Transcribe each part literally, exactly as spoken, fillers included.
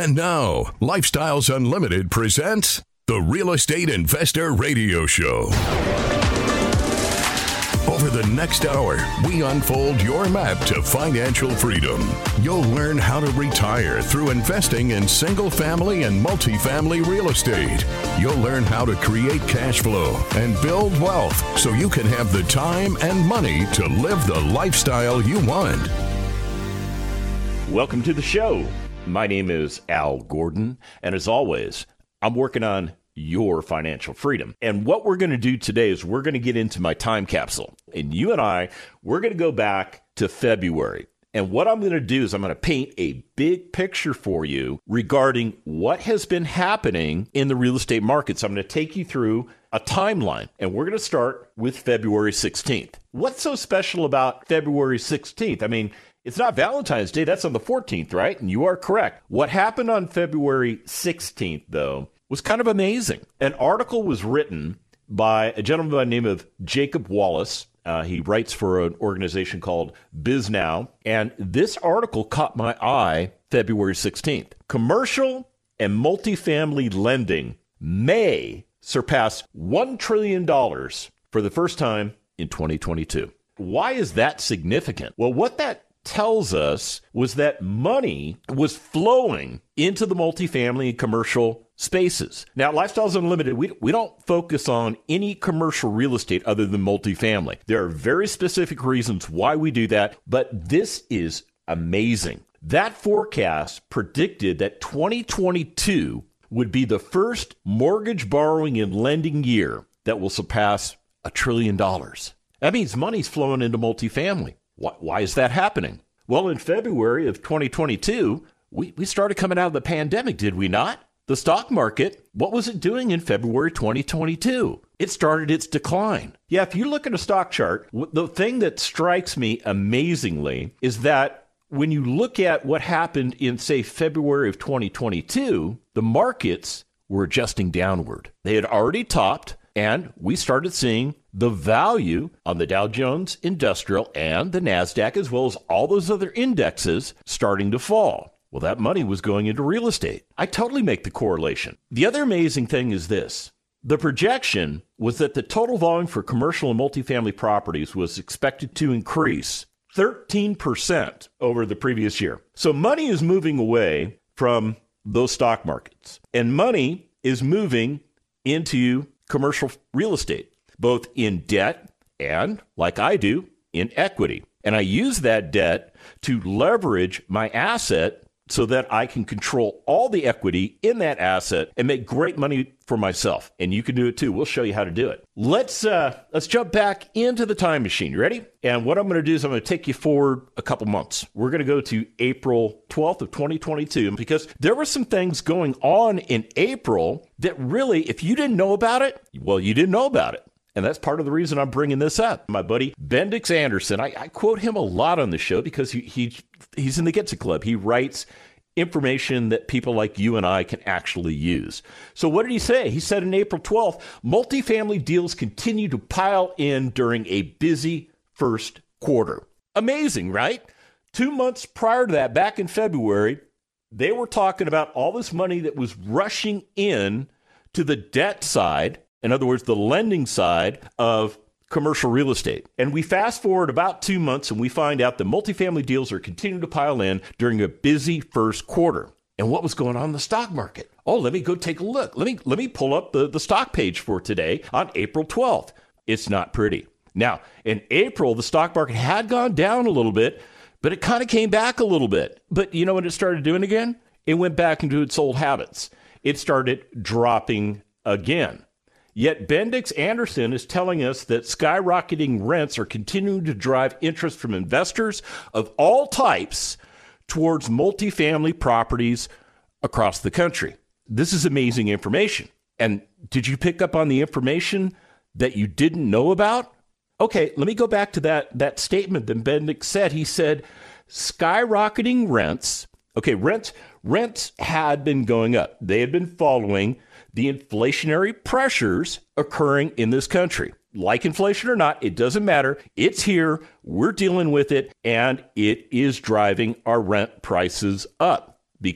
And now, Lifestyles Unlimited presents the Real Estate Investor Radio Show. Over the next hour, we unfold your map to financial freedom. You'll learn how to retire through investing in single-family and multifamily real estate. You'll learn how to create cash flow and build wealth so you can have the time and money to live the lifestyle you want. Welcome to the show. My name is Al Gordon, and as always, I'm working on your financial freedom. And what we're going to do today is we're going to get into my time capsule. And you and I, we're going to go back to February. And what I'm going to do is I'm going to paint a big picture for you regarding what has been happening in the real estate markets. I'm going to take you through a timeline, and we're going to start with February sixteenth. What's so special about February sixteenth? I mean, it's not Valentine's Day. That's on the fourteenth, right? And you are correct. What happened on February sixteenth, though, was kind of amazing. An article was written by a gentleman by the name of Jacob Wallace. Uh, he writes for an organization called BizNow. And this article caught my eye February sixteenth. Commercial and multifamily lending may surpass one trillion dollars for the first time in twenty twenty-two. Why is that significant? Well, what that tells us was that money was flowing into the multifamily and commercial spaces. Now, Lifestyles Unlimited, we, we don't focus on any commercial real estate other than multifamily. There are very specific reasons why we do that, but this is amazing. That forecast predicted that twenty twenty-two would be the first mortgage borrowing and lending year that will surpass a trillion dollars. That means money's flowing into multifamily. Why, why is that happening? Well, in February of twenty twenty-two, we, we started coming out of the pandemic, did we not? The stock market, what was it doing in February twenty twenty-two? It started its decline. Yeah, if you look at a stock chart, the thing that strikes me amazingly is that when you look at what happened in, say, February of twenty twenty-two, the markets were adjusting downward. They had already topped, and we started seeing the value on the Dow Jones Industrial and the NASDAQ, as well as all those other indexes, starting to fall. Well, that money was going into real estate. I totally make the correlation. The other amazing thing is this. The projection was that the total volume for commercial and multifamily properties was expected to increase thirteen percent over the previous year. So money is moving away from those stock markets, and money is moving into commercial real estate, both in debt and, like I do, in equity. And I use that debt to leverage my asset so that I can control all the equity in that asset and make great money for myself. And you can do it too. We'll show you how to do it. Let's uh, let's jump back into the time machine. You ready? And what I'm going to do is I'm going to take you forward a couple months. We're going to go to April twelfth of twenty twenty-two because there were some things going on in April that really, if you didn't know about it, well, you didn't know about it. And that's part of the reason I'm bringing this up. My buddy Bendix Anderson, I, I quote him a lot on the show because he, he he's in the Get It Club. He writes information that people like you and I can actually use. So what did he say? He said on April twelfth, multifamily deals continue to pile in during a busy first quarter. Amazing, right? Two months prior to that, back in February, they were talking about all this money that was rushing in to the debt side. In other words, the lending side of commercial real estate. And we fast forward about two months and we find out that multifamily deals are continuing to pile in during a busy first quarter. And what was going on in the stock market? Oh, let me go take a look. Let me let me pull up the, the stock page for today on April twelfth. It's not pretty. Now, in April, the stock market had gone down a little bit, but it kind of came back a little bit. But you know what it started doing again? It went back into its old habits. It started dropping again. Yet Bendix Anderson is telling us that skyrocketing rents are continuing to drive interest from investors of all types towards multifamily properties across the country. This is amazing information. And did you pick up on the information that you didn't know about? Okay, let me go back to that, that statement that Bendix said. He said, skyrocketing rents. Okay, rents, rents had been going up. They had been following the inflationary pressures occurring in this country. Like inflation or not, it doesn't matter. It's here. We're dealing with it, and it is driving our rent prices up because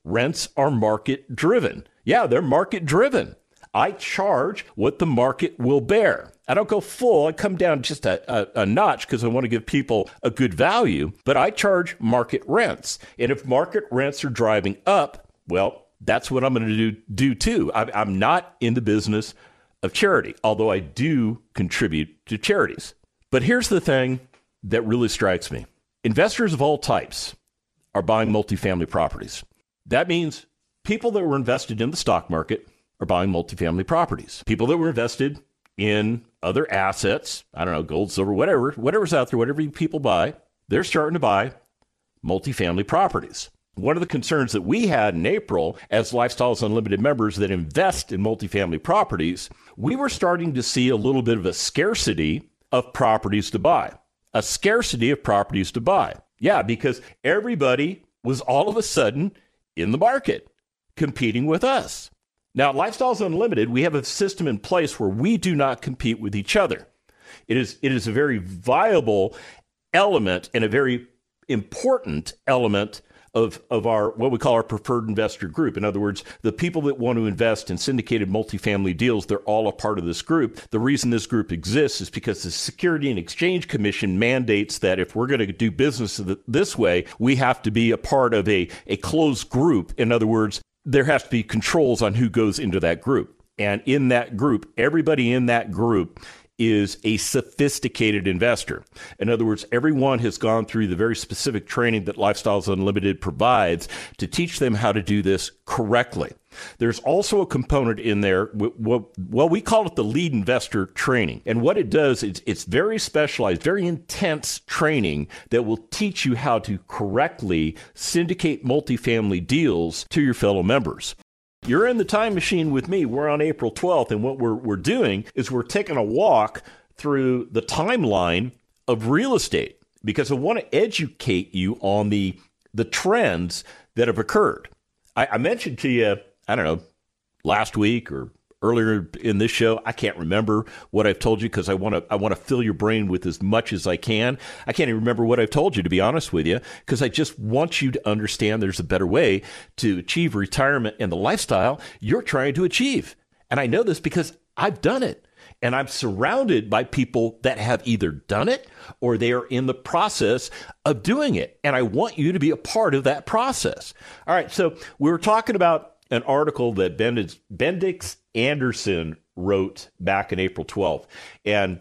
rents are market driven. Yeah, they're market driven. I charge what the market will bear. I don't go full. I come down just a, a, a notch because I want to give people a good value, but I charge market rents. And if market rents are driving up, well, that's what I'm going to do, do too. I, I'm not in the business of charity, although I do contribute to charities. But here's the thing that really strikes me. Investors of all types are buying multifamily properties. That means people that were invested in the stock market are buying multifamily properties. People that were invested in other assets, I don't know, gold, silver, whatever, whatever's out there, whatever people buy, they're starting to buy multifamily properties. One of the concerns that we had in April as Lifestyles Unlimited members that invest in multifamily properties, we were starting to see a little bit of a scarcity of properties to buy. A scarcity of properties to buy. Yeah, because everybody was all of a sudden in the market competing with us. Now, at Lifestyles Unlimited, we have a system in place where we do not compete with each other. It is, it is a very viable element and a very important element of, of our what we call our preferred investor group. In other words, the people that want to invest in syndicated multifamily deals, they're all a part of this group. The reason this group exists is because the Security and Exchange Commission mandates that if we're going to do business this way, we have to be a part of a, a closed group. In other words, there has to be controls on who goes into that group. And in that group, everybody in that group is a sophisticated investor. In other words, everyone has gone through the very specific training that Lifestyles Unlimited provides to teach them how to do this correctly. There's also a component in there, well, we call it the lead investor training. And what it does is it's very specialized, very intense training that will teach you how to correctly syndicate multifamily deals to your fellow members. You're in the time machine with me. We're on April twelfth, and what we're we're doing is we're taking a walk through the timeline of real estate because I want to educate you on the the trends that have occurred. I, I mentioned to you, I don't know, last week or earlier in this show, I can't remember what I've told you because I want to I want to fill your brain with as much as I can. I can't even remember what I've told you, to be honest with you, because I just want you to understand there's a better way to achieve retirement and the lifestyle you're trying to achieve. And I know this because I've done it. And I'm surrounded by people that have either done it or they are in the process of doing it. And I want you to be a part of that process. All right, so we were talking about an article that Bendix, Bendix Anderson wrote back in April twelfth. And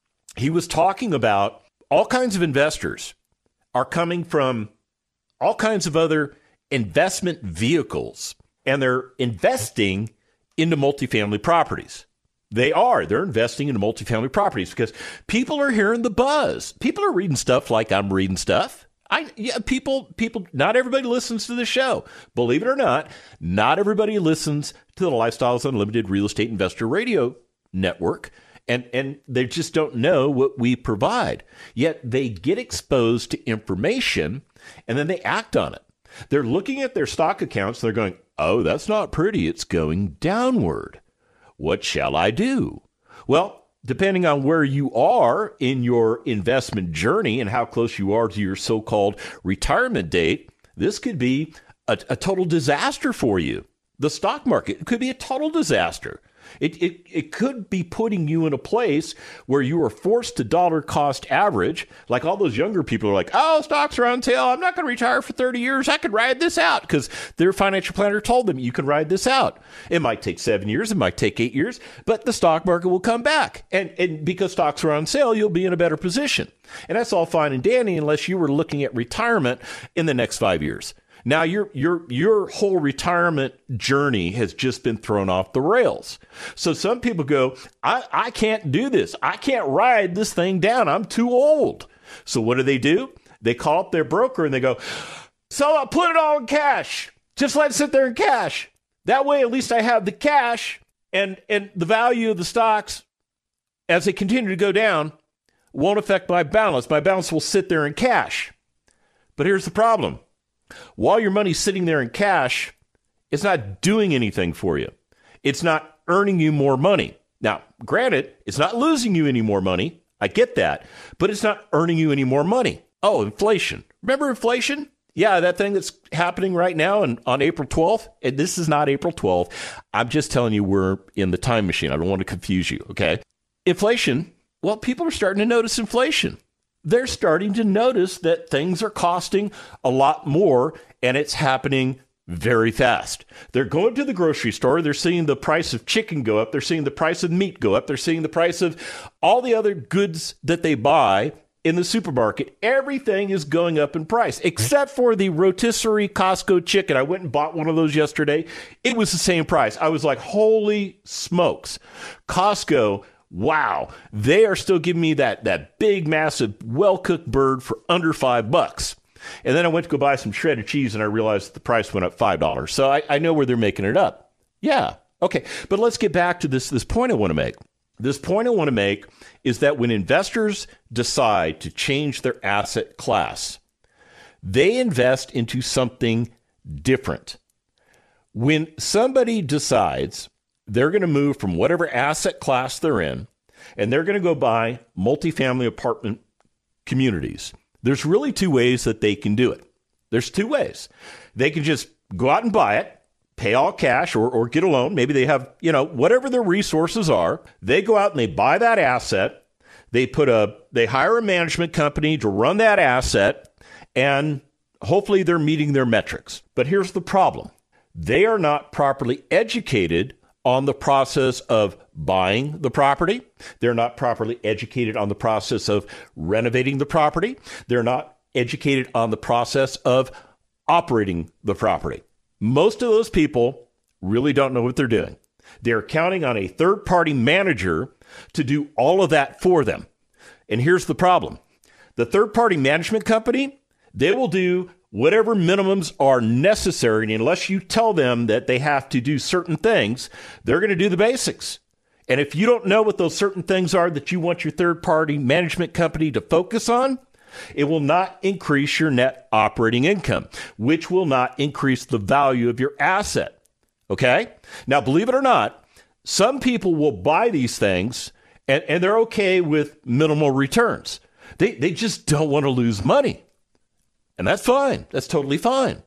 he was talking about all kinds of investors are coming from all kinds of other investment vehicles, and they're investing into multifamily properties. They are. They're investing into multifamily properties because people are hearing the buzz. People are reading stuff like I'm reading stuff. I yeah, people, people, not everybody listens to the show. Believe it or not, not everybody listens to the Lifestyles Unlimited Real Estate Investor Radio Network, and, and they just don't know what we provide. Yet they get exposed to information, and then they act on it. They're looking at their stock accounts, they're going, oh, that's not pretty, it's going downward. What shall I do? Well, depending on where you are in your investment journey and how close you are to your so-called retirement date, this could be a, a total disaster for you. The stock market could be a total disaster. It, it it could be putting you in a place where you are forced to dollar cost average. Like all those younger people are like, oh, stocks are on sale. I'm not going to retire for thirty years. I could ride this out because their financial planner told them you can ride this out. It might take seven years. It might take eight years, but the stock market will come back. And, and because stocks are on sale, you'll be in a better position. And that's all fine and dandy unless you were looking at retirement in the next five years. Now, your your your whole retirement journey has just been thrown off the rails. So some people go, I, I can't do this. I can't ride this thing down. I'm too old. So what do they do? They call up their broker and they go, so I'll put it all in cash. Just let it sit there in cash. That way, at least I have the cash and, and the value of the stocks as they continue to go down won't affect my balance. My balance will sit there in cash. But here's the problem. While your money's sitting there in cash, it's not doing anything for you. It's not earning you more money. Now, granted, it's not losing you any more money. I get that. But it's not earning you any more money. Oh, inflation. Remember inflation? Yeah, that thing that's happening right now and on April twelfth, and this is not April twelfth. I'm just telling you we're in the time machine. I don't want to confuse you, okay? Inflation, well, people are starting to notice inflation. They're starting to notice that things are costing a lot more, and it's happening very fast. They're going to the grocery store. They're seeing the price of chicken go up. They're seeing the price of meat go up. They're seeing the price of all the other goods that they buy in the supermarket. Everything is going up in price, except for the rotisserie Costco chicken. I went and bought one of those yesterday. It was the same price. I was like, holy smokes. Costco, wow. They are still giving me that, that big, massive, well-cooked bird for under five bucks. And then I went to go buy some shredded cheese, and I realized the price went up five dollars. So I, I know where they're making it up. Yeah. Okay. But let's get back to this, this point I want to make. This point I want to make is that when investors decide to change their asset class, they invest into something different. When somebody decides they're going to move from whatever asset class they're in, and they're going to go buy multifamily apartment communities, there's really two ways that they can do it. There's two ways. They can just go out and buy it, pay all cash, or, or get a loan. Maybe they have, you know, whatever their resources are. They go out and they buy that asset. They put a, they hire a management company to run that asset, and hopefully they're meeting their metrics. But here's the problem. They are not properly educated on the process of buying the property. They're not properly educated on the process of renovating the property. They're not educated on the process of operating the property. Most of those people really don't know what they're doing. They're counting on a third-party manager to do all of that for them. And here's the problem. The third-party management company, they will do whatever minimums are necessary. And unless you tell them that they have to do certain things, they're going to do the basics. And if you don't know what those certain things are that you want your third-party management company to focus on, it will not increase your net operating income, which will not increase the value of your asset. Okay? Now, believe it or not, some people will buy these things and, and they're okay with minimal returns. They, they just don't want to lose money. And that's fine. That's totally fine.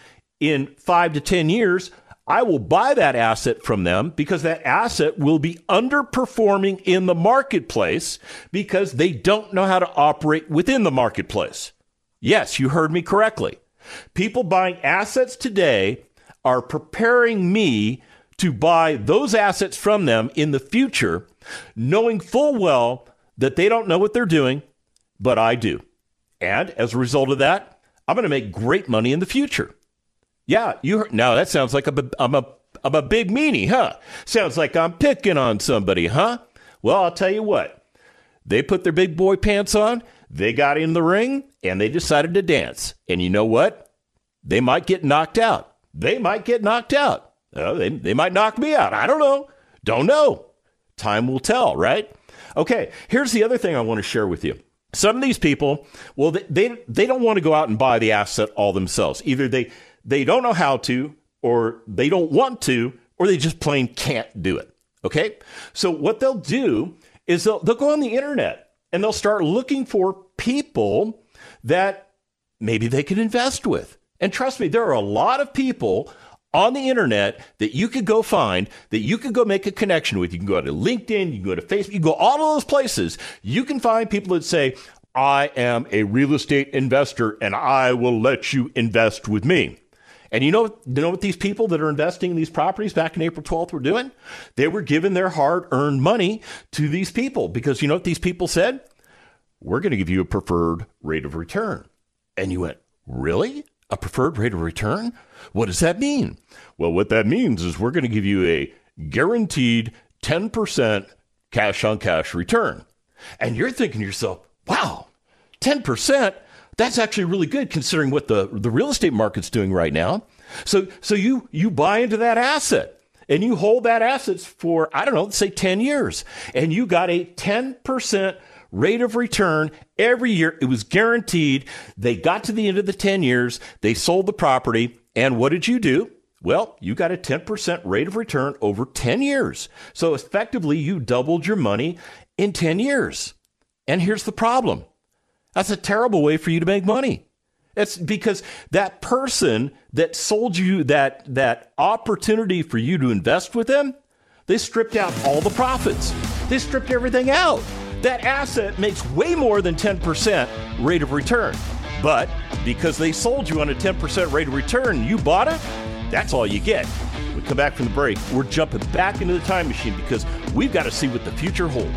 In five to ten years, I will buy that asset from them because that asset will be underperforming in the marketplace because they don't know how to operate within the marketplace. Yes, you heard me correctly. People buying assets today are preparing me to buy those assets from them in the future, knowing full well that they don't know what they're doing, but I do. And as a result of that, I'm going to make great money in the future. Yeah, you heard. Now that sounds like a, I'm a I'm a big meanie, huh? Sounds like I'm picking on somebody, huh? Well, I'll tell you what. They put their big boy pants on, they got in the ring, and they decided to dance. And you know what? They might get knocked out. They might get knocked out. Uh, they, they might knock me out. I don't know. Don't know. Time will tell, right? Okay, here's the other thing I want to share with you. Some of these people, well, they, they, they don't want to go out and buy the asset all themselves. Either they, they don't know how to, or they don't want to, or they just plain can't do it. Okay? So what they'll do is they'll, they'll go on the internet and they'll start looking for people that maybe they can invest with. And trust me, there are a lot of people on the internet that you could go find, that you could go make a connection with. You can go to LinkedIn, you can go to Facebook, you can go all of those places. You can find people that say, I am a real estate investor and I will let you invest with me. And you know, you know what these people that are investing in these properties back in April twelfth were doing? They were giving their hard-earned money to these people because you know what these people said? We're going to give you a preferred rate of return. And you went, really? A preferred rate of return? What does that mean? Well, what that means is we're going to give you a guaranteed ten percent cash on cash return. And you're thinking to yourself, wow, ten percent? That's actually really good considering what the, the real estate market's doing right now. So so you you buy into that asset and you hold that asset for, I don't know, let's say ten years. And you got a ten percent rate of return every year. It was guaranteed. They got to the end of the ten years. They sold the property. And what did you do? Well, you got a ten percent rate of return over ten years. So effectively, you doubled your money in ten years. And here's the problem. That's a terrible way for you to make money. It's because that person that sold you that that opportunity for you to invest with them, they stripped out all the profits. They stripped everything out. That asset makes way more than ten percent rate of return. But because they sold you on a ten percent rate of return, you bought it, that's all you get. When we come back from the break, we're jumping back into the time machine because we've got to see what the future holds.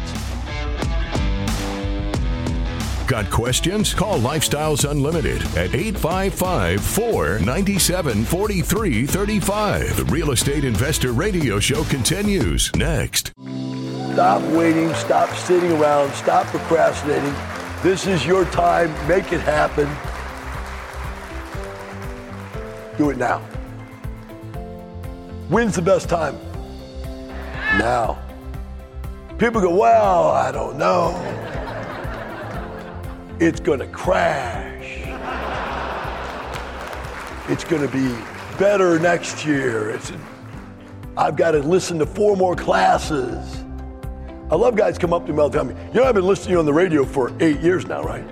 Got questions? Call Lifestyles Unlimited at eight five five, four nine seven, four three three five. The Real Estate Investor Radio Show continues next. Stop waiting. Stop sitting around. Stop procrastinating. This is your time. Make it happen. Do it now. When's the best time? Now. People go, well, I don't know. It's going to crash. It's going to be better next year. It's, I've got to listen to four more classes. I love guys come up to me all the time. You know, I've been listening to you on the radio for eight years now, right?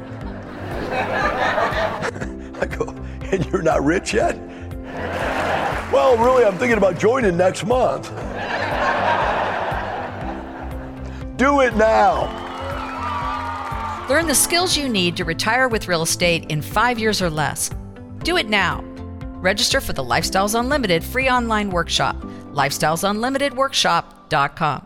I go, and you're not rich yet? Well, really, I'm thinking about joining next month. Do it now. Learn the skills you need to retire with real estate in five years or less. Do it now. Register for the Lifestyles Unlimited free online workshop, lifestyles unlimited workshop dot com.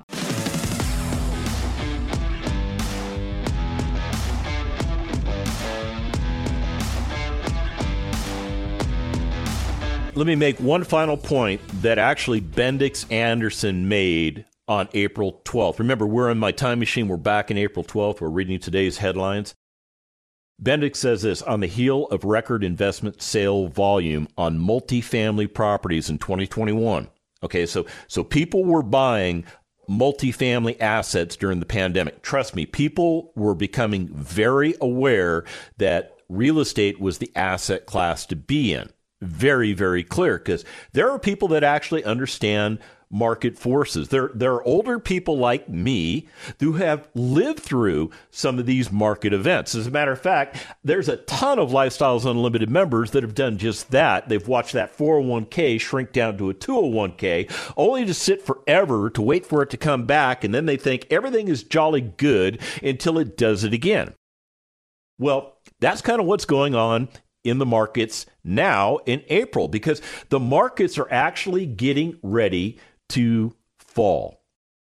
Let me make one final point that actually Bendix Anderson made on April twelfth. Remember, we're in my time machine. We're back in April twelfth. We're reading today's headlines. Bendix says this: on the heel of record investment sale volume on multifamily properties in twenty twenty-one. Okay, so so people were buying multifamily assets during the pandemic. Trust me, people were becoming very aware that real estate was the asset class to be in. Very, very clear, because there are people that actually understand market forces. There, there are older people like me who have lived through some of these market events. As a matter of fact, there's a ton of Lifestyles Unlimited members that have done just that. They've watched that four oh one k shrink down to a two oh one k, only to sit forever to wait for it to come back, and then they think everything is jolly good until it does it again. Well, that's kind of what's going on in the markets now in April, because the markets are actually getting ready to fall.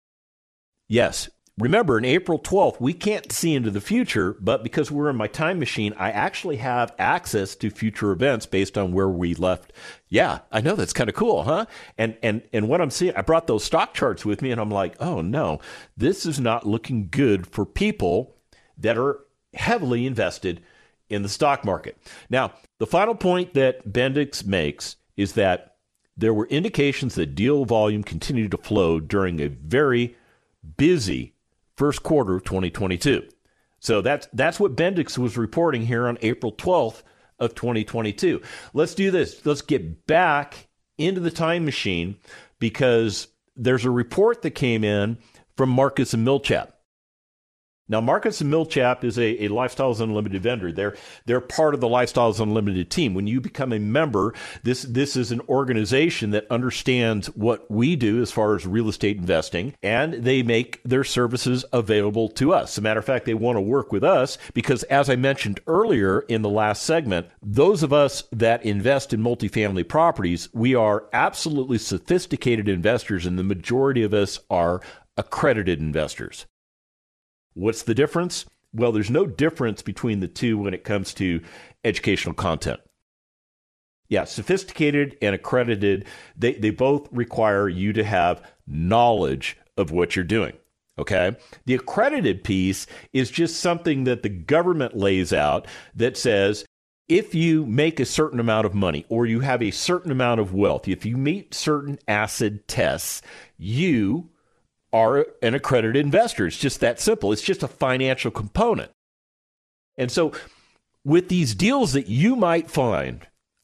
Yes, remember, in April twelfth, we can't see into the future, but because we're in my time machine, I actually have access to future events based on where we left. Yeah, I know, that's kind of cool, huh? And and and what I'm seeing, I brought those stock charts with me, and I'm like, oh no, this is not looking good for people that are heavily invested in the stock market. Now, the final point that Bendix makes is that there were indications that deal volume continued to flow during a very busy first quarter of twenty twenty-two. So that's that's what Bendix was reporting here on April twelfth of twenty twenty-two. Let's do this. Let's get back into the time machine, because there's a report that came in from Marcus and Millichap. Now, Marcus and Millichap is a, a Lifestyles Unlimited vendor. They're they're part of the Lifestyles Unlimited team. When you become a member, this this is an organization that understands what we do as far as real estate investing, and they make their services available to us. As a matter of fact, they want to work with us because, as I mentioned earlier in the last segment, those of us that invest in multifamily properties, we are absolutely sophisticated investors, and the majority of us are accredited investors. What's the difference? Well, there's no difference between the two when it comes to educational content. Yeah, sophisticated and accredited, they, they both require you to have knowledge of what you're doing, okay? The accredited piece is just something that the government lays out that says, if you make a certain amount of money or you have a certain amount of wealth, if you meet certain asset tests, you are an accredited investor. It's just that simple. It's just a financial component. And so with these deals that you might find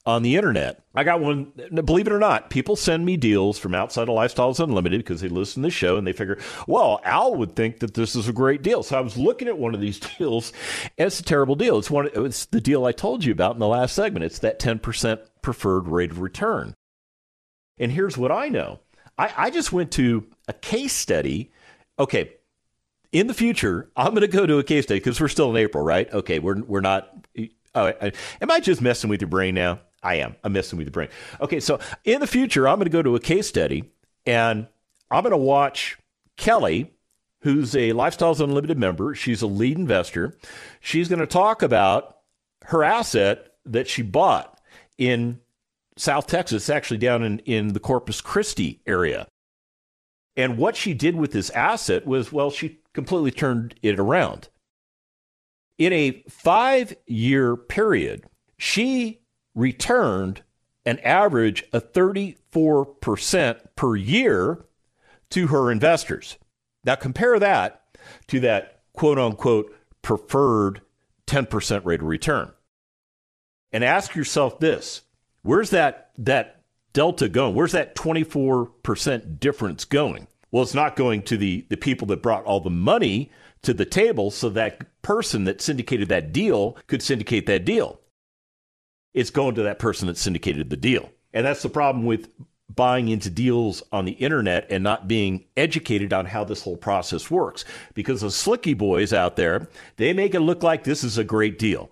on the internet. I got one, believe it or not, people send me deals from outside of Lifestyles Unlimited because they listen to the show and they figure, well, Al would think that this is a great deal. So I was looking at one of these deals, and it's a terrible deal. It's one. It's the deal I told you about in the last segment. It's that ten percent preferred rate of return. And here's what I know. I, I just went to a case study. Okay, in the future, I'm going to go to a case study because we're still in April, right? Okay, we're we're not. Oh, I, am I just messing with your brain now? I am. I'm messing with your brain. Okay, so in the future, I'm going to go to a case study, and I'm going to watch Kelly, who's a Lifestyles Unlimited member. She's a lead investor. She's going to talk about her asset that she bought in South Texas, actually down in, in the Corpus Christi area. And what she did with this asset was, well, she completely turned it around. In a five-year period, she returned an average of thirty-four percent per year to her investors. Now compare that to that quote-unquote preferred ten percent rate of return. And ask yourself this, where's that, that delta going? Where's that twenty-four percent difference going? Well, it's not going to the, the people that brought all the money to the table so that person that syndicated that deal could syndicate that deal. It's going to that person that syndicated the deal. And that's the problem with buying into deals on the internet and not being educated on how this whole process works. Because the slicky boys out there, they make it look like this is a great deal.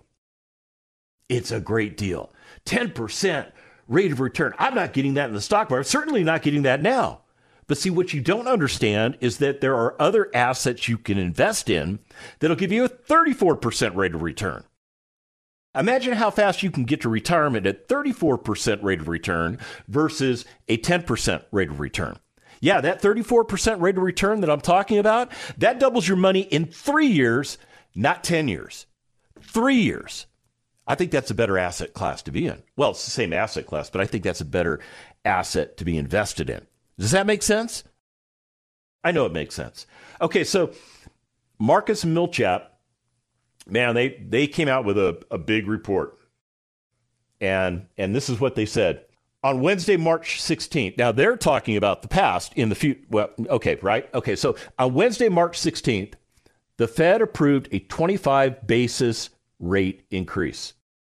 It's a great deal. ten percent rate of return. I'm not getting that in the stock market. Certainly not getting that now. But see, what you don't understand is that there are other assets you can invest in that'll give you a thirty-four percent rate of return. Imagine how fast you can get to retirement at thirty-four percent rate of return versus a ten percent rate of return. Yeah, that thirty-four percent rate of return that I'm talking about, that doubles your money in three years, not ten years. Three years. I think that's a better asset class to be in. Well, it's the same asset class, but I think that's a better asset to be invested in. Does that make sense? I know it makes sense. Okay, so Marcus and Millichap, man, they, they came out with a, a big report. And, and this is what they said. On Wednesday, March sixteenth, now they're talking about the past in the future. Well, okay, right? Okay, so on Wednesday, March sixteenth, the Fed approved a twenty-five basis rate increase.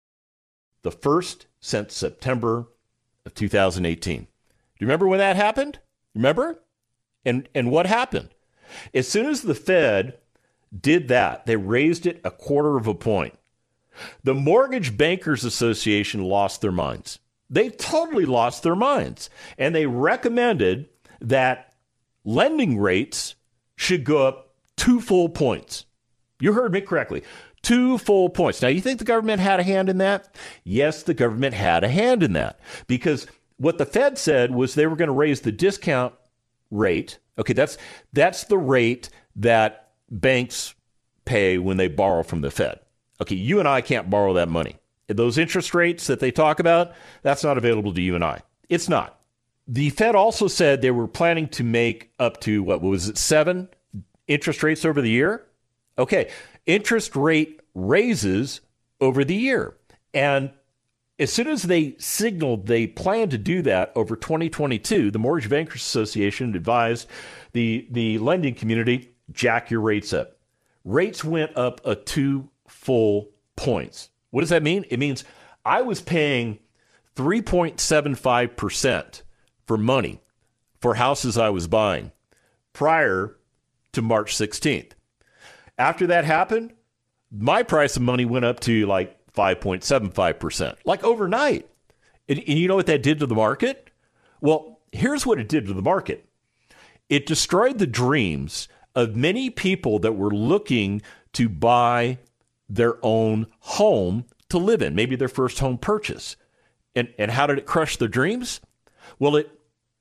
The first since September of two thousand eighteen. Do you remember when that happened? Remember? And and what happened? As soon as the Fed did that, they raised it a quarter of a point. The Mortgage Bankers Association lost their minds. They totally lost their minds. And they recommended that lending rates should go up two full points. You heard me correctly. Two full points. Now, you think the government had a hand in that? Yes, the government had a hand in that. Because what the Fed said was they were going to raise the discount rate. Okay, that's that's the rate that banks pay when they borrow from the Fed. Okay, you and I can't borrow that money. Those interest rates that they talk about, that's not available to you and I. It's not. The Fed also said they were planning to make up to, what was it, seven interest rates over the year? Okay, interest rate raises over the year. And as soon as they signaled they planned to do that over twenty twenty-two, the Mortgage Bankers Association advised the, the lending community, jack your rates up. Rates went up a two full points. What does that mean? It means I was paying three point seven five percent for money for houses I was buying prior to March sixteenth. After that happened, my price of money went up to like five point seven five percent, like overnight. And, and you know what that did to the market? Well, here's what it did to the market. It destroyed the dreams of many people that were looking to buy their own home to live in, maybe their first home purchase. And, and how did it crush their dreams? Well, it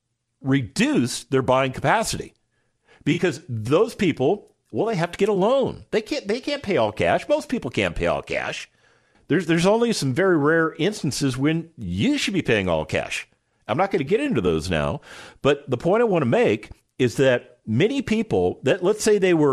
reduced their buying capacity because those people, well, they have to get a loan. They can't, they can't pay all cash. Most people can't pay all cash. There's there's only some very rare instances when you should be paying all cash. I'm not going to get into those now, but the point I want to make is that many people that, let's say they were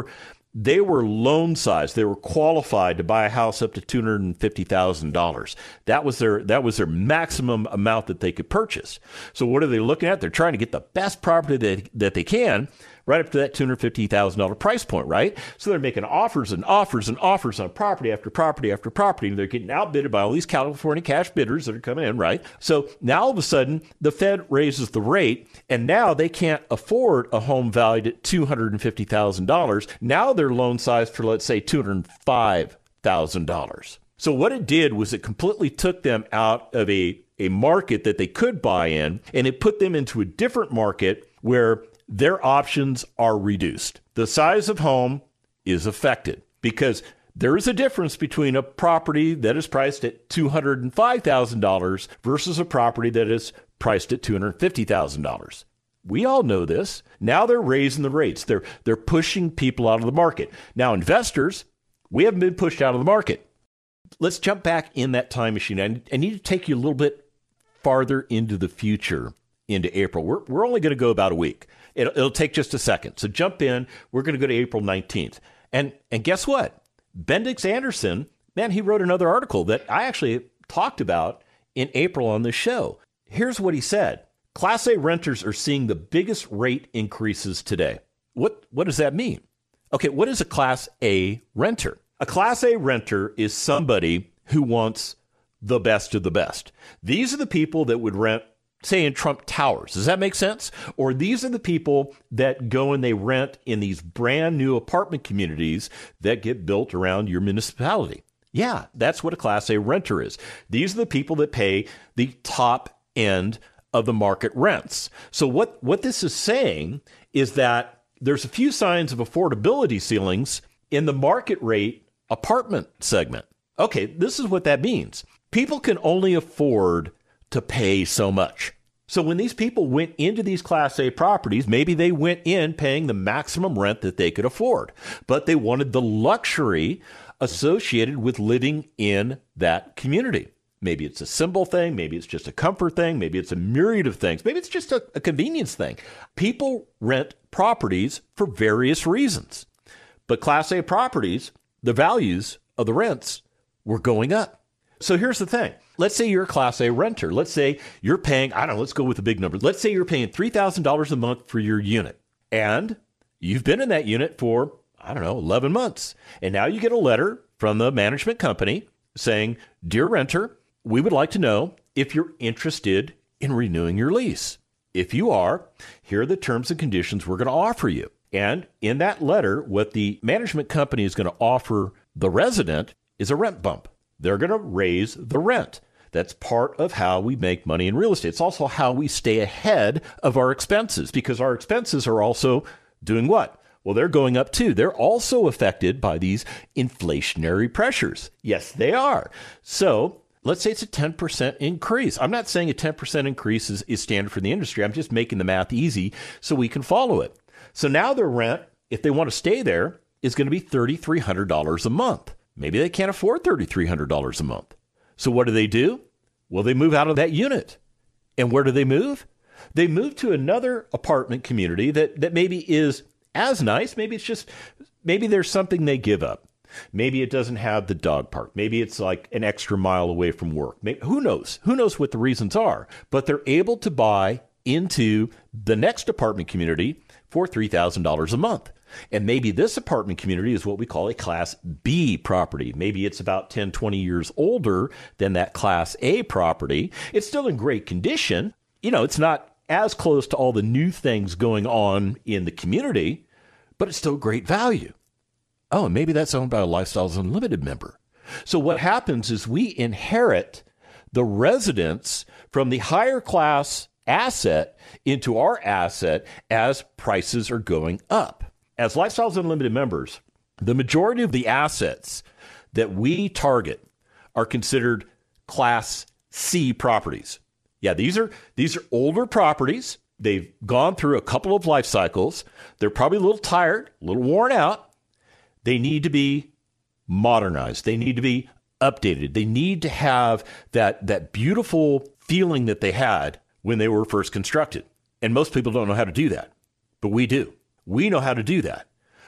they were loan size. They were qualified to buy a house up to two hundred fifty thousand dollars. That was their that was their maximum amount that they could purchase. So what are they looking at? They're trying to get the best property that, that they can right up to that two hundred fifty thousand dollars price point, right? So they're making offers and offers and offers on property after property after property, and they're getting outbid by all these California cash bidders that are coming in, right? So now all of a sudden, the Fed raises the rate, and now they can't afford a home valued at two hundred fifty thousand dollars. Now they're loan sized for, let's say, two hundred five thousand dollars. So what it did was it completely took them out of a, a market that they could buy in, and it put them into a different market where their options are reduced. The size of home is affected because there is a difference between a property that is priced at two hundred five thousand dollars versus a property that is priced at two hundred fifty thousand dollars. We all know this. Now they're raising the rates. They're they're pushing people out of the market. Now, investors, we haven't been pushed out of the market. Let's jump back in that time machine. I, I need to take you a little bit farther into the future, into April. We're, we're only going to go about a week. It'll, it'll take just a second. So jump in. We're going to go to April nineteenth. And and guess what? Bendix Anderson, man, he wrote another article that I actually talked about in April on this show. Here's what he said. Class A renters are seeing the biggest rate increases today. What what does that mean? Okay, what is a Class A renter? A Class A renter is somebody who wants the best of the best. These are the people that would rent, say, in Trump Towers. Does that make sense? Or these are the people that go and they rent in these brand new apartment communities that get built around your municipality. Yeah, that's what a Class A renter is. These are the people that pay the top end of the market rents. So what, what this is saying is that there's a few signs of affordability ceilings in the market rate apartment segment. Okay, this is what that means. People can only afford to pay so much. So when these people went into these Class A properties, maybe they went in paying the maximum rent that they could afford, but they wanted the luxury associated with living in that community. Maybe it's a symbol thing. Maybe it's just a comfort thing. Maybe it's a myriad of things. Maybe it's just a, a convenience thing. People rent properties for various reasons. But Class A properties, the values of the rents were going up. So here's the thing. Let's say you're a Class A renter. Let's say you're paying, I don't know, let's go with a big number. Let's say you're paying three thousand dollars a month for your unit. And you've been in that unit for, I don't know, eleven months. And now you get a letter from the management company saying, "Dear renter, we would like to know if you're interested in renewing your lease. If you are, here are the terms and conditions we're going to offer you." And in that letter, what the management company is going to offer the resident is a rent bump. They're going to raise the rent. That's part of how we make money in real estate. It's also how we stay ahead of our expenses, because our expenses are also doing what? Well, they're going up too. They're also affected by these inflationary pressures. Yes, they are. So let's say it's a ten percent increase. I'm not saying a ten percent increase is, is standard for the industry. I'm just making the math easy so we can follow it. So now their rent, if they want to stay there, is going to be three thousand three hundred dollars a month. Maybe they can't afford three thousand three hundred dollars a month. So what do they do? Well, they move out of that unit. And where do they move? They move to another apartment community that, that maybe is as nice. Maybe it's just, maybe there's something they give up. Maybe it doesn't have the dog park. Maybe it's like an extra mile away from work. Maybe, who knows? Who knows what the reasons are? But they're able to buy into the next apartment community for three thousand dollars a month. And maybe this apartment community is what we call a Class B property. Maybe it's about ten, twenty years older than that Class A property. It's still in great condition. You know, it's not as close to all the new things going on in the community, but it's still great value. Oh, and maybe that's owned by a Lifestyles Unlimited member. So what happens is we inherit the residents from the higher class asset into our asset as prices are going up. As Lifestyles Unlimited members, the majority of the assets that we target are considered Class C properties. Yeah, these are these are older properties. They've gone through a couple of life cycles. They're probably a little tired, a little worn out. They need to be modernized. They need to be updated. They need to have that, that beautiful feeling that they had when they were first constructed. And most people don't know how to do that, but we do. We know how to do that.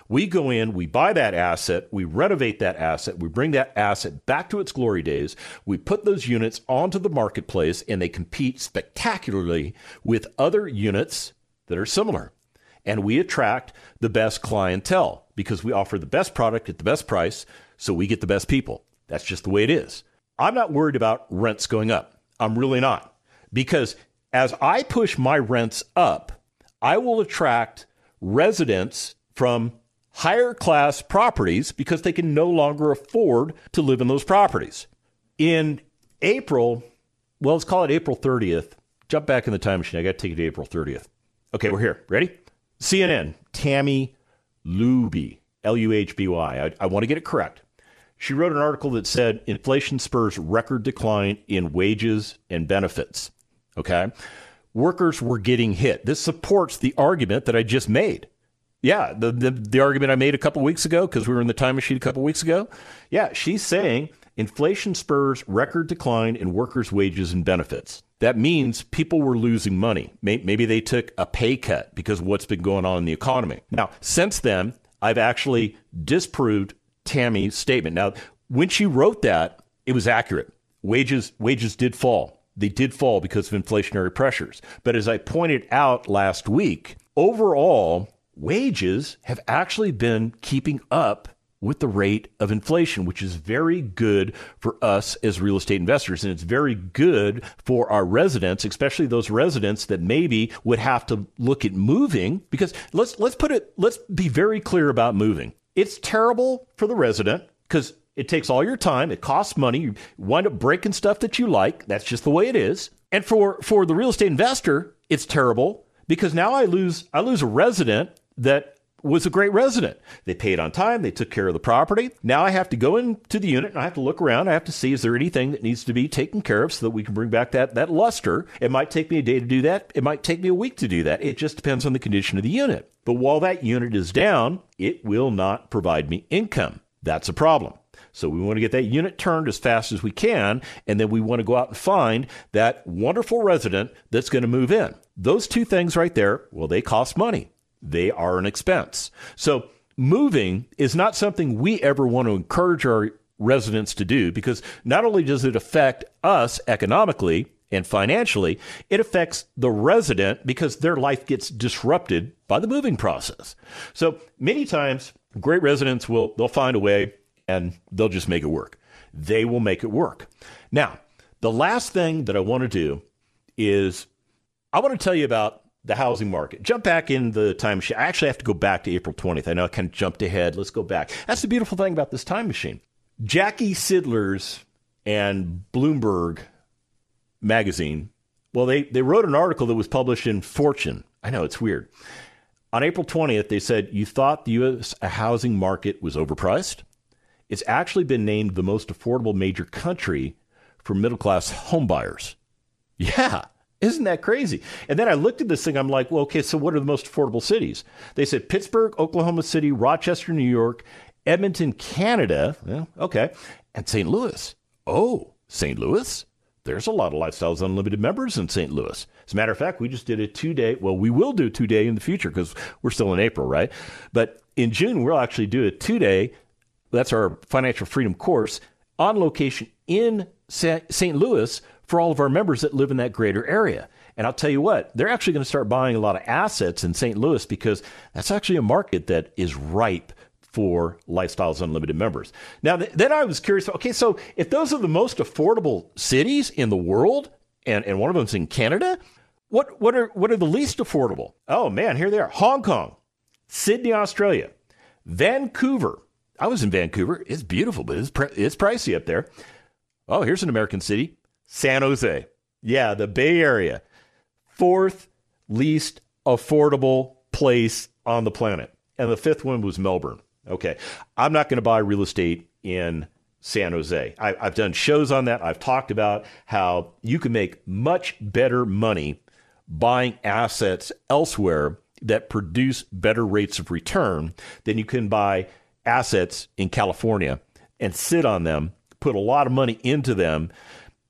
We go in, we buy that asset, we renovate that asset, we bring that asset back to its glory days, we put those units onto the marketplace, and they compete spectacularly with other units that are similar. And we attract the best clientele because we offer the best product at the best price, so we get the best people. That's just the way it is. I'm not worried about rents going up. I'm really not. Because as I push my rents up, I will attract residents from higher class properties because they can no longer afford to live in those properties. In April, well, let's call it April thirtieth. Jump back in the time machine. I got to take you to April thirtieth. Okay, we're here. Ready? C N N, Tammy Luby, L U H B Y. I, I want to get it correct. She wrote an article that said inflation spurs record decline in wages and benefits. Okay? Workers were getting hit. This supports the argument that I just made. Yeah, the, the, the argument I made a couple weeks ago, because we were in the time machine a couple weeks ago. Yeah, she's saying inflation spurs record decline in workers' wages and benefits. That means people were losing money. Maybe they took a pay cut because of what's been going on in the economy. Now, since then, I've actually disproved Tammy's statement. Now, when she wrote that, it was accurate. Wages wages did fall. They did fall because of inflationary pressures. But as I pointed out last week, overall, wages have actually been keeping up with the rate of inflation, which is very good for us as real estate investors. And it's very good for our residents, especially those residents that maybe would have to look at moving, because let's let's put it, let's be very clear about moving. It's terrible for the resident because it takes all your time. It costs money. You wind up breaking stuff that you like. That's just the way it is. And for, for the real estate investor, it's terrible because now I lose I lose a resident that was a great resident. They paid on time. They took care of the property. Now I have to go into the unit and I have to look around. I have to see, is there anything that needs to be taken care of so that we can bring back that, that luster? It might take me a day to do that. It might take me a week to do that. It just depends on the condition of the unit. But while that unit is down, it will not provide me income. That's a problem. So we want to get that unit turned as fast as we can, and then we want to go out and find that wonderful resident that's going to move in. Those two things right there, well, they cost money. They are an expense. So moving is not something we ever want to encourage our residents to do, because not only does it affect us economically and financially, it affects the resident because their life gets disrupted by the moving process. So many times, great residents will, they'll find a way and they'll just make it work. They will make it work. Now, the last thing that I want to do is I want to tell you about the housing market. Jump back in the time machine. I actually have to go back to April twentieth. I know I kind of jumped ahead. Let's go back. That's the beautiful thing about this time machine. Jackie Sidler's and Bloomberg magazine, well, they, they wrote an article that was published in Fortune. I know, it's weird. On April twentieth, they said, you thought the U S housing market was overpriced? It's actually been named the most affordable major country for middle-class home buyers. Yeah. Isn't that crazy? And then I looked at this thing. I'm like, well, okay, so what are the most affordable cities? They said Pittsburgh, Oklahoma City, Rochester, New York, Edmonton, Canada. Well, okay. And Saint Louis. Oh, Saint Louis? There's a lot of Lifestyles Unlimited members in Saint Louis. As a matter of fact, we just did a two-day. Well, we will do a two-day in the future because we're still in April, right? But in June, we'll actually do a two-day. That's our financial freedom course on location in Saint Louis for all of our members that live in that greater area. And I'll tell you what, they're actually going to start buying a lot of assets in Saint Louis because that's actually a market that is ripe for Lifestyles Unlimited members. Now, th- then I was curious, okay, so if those are the most affordable cities in the world, and, and one of them's in Canada, what, what are what are the least affordable? Oh, man, here they are. Hong Kong, Sydney, Australia, Vancouver. I was in Vancouver. It's beautiful, but it's, pr- it's pricey up there. Oh, here's an American city. San Jose. Yeah, the Bay Area. Fourth least affordable place on the planet. And the fifth one was Melbourne. Okay. I'm not going to buy real estate in San Jose. I, I've done shows on that. I've talked about how you can make much better money buying assets elsewhere that produce better rates of return than you can buy assets in California and sit on them, put a lot of money into them,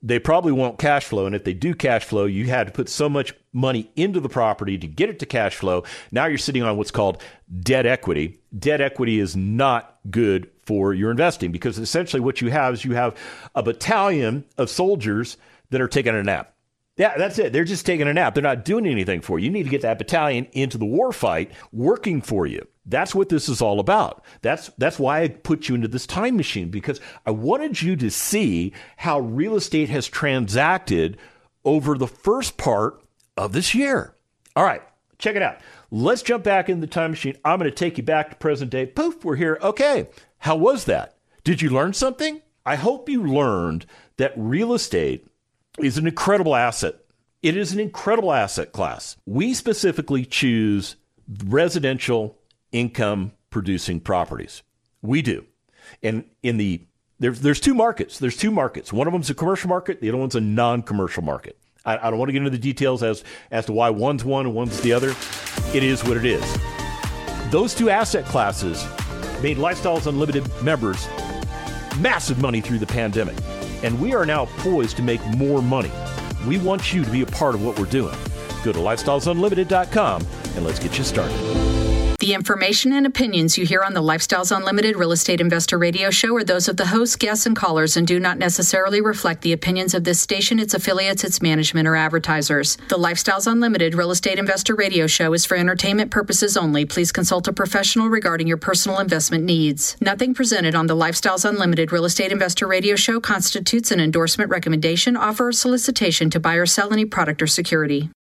they probably won't cash flow. And if they do cash flow, you had to put so much money into the property to get it to cash flow. Now you're sitting on what's called debt equity. Debt equity is not good for your investing because essentially what you have is you have a battalion of soldiers that are taking a nap. Yeah, that's it. They're just taking a nap. They're not doing anything for you. You need to get that battalion into the war fight working for you. That's what this is all about. That's that's why I put you into this time machine, because I wanted you to see how real estate has transacted over the first part of this year. All right, check it out. Let's jump back in the time machine. I'm going to take you back to present day. Poof, we're here. Okay, how was that? Did you learn something? I hope you learned that real estate is an incredible asset. It is an incredible asset class. We specifically choose residential income producing properties. We do. And in the there's there's two markets. There's two markets. One of them's a commercial market. The other one's a non-commercial market. I, I don't want to get into the details as as to why one's one and one's the other. It is what it is. Those two asset classes made Lifestyles Unlimited members massive money through the pandemic. And we are now poised to make more money. We want you to be a part of what we're doing. Go to lifestyles unlimited dot com and let's get you started. The information and opinions you hear on the Lifestyles Unlimited Real Estate Investor Radio Show are those of the hosts, guests, and callers and do not necessarily reflect the opinions of this station, its affiliates, its management, or advertisers. The Lifestyles Unlimited Real Estate Investor Radio Show is for entertainment purposes only. Please consult a professional regarding your personal investment needs. Nothing presented on the Lifestyles Unlimited Real Estate Investor Radio Show constitutes an endorsement, recommendation, offer, or solicitation to buy or sell any product or security.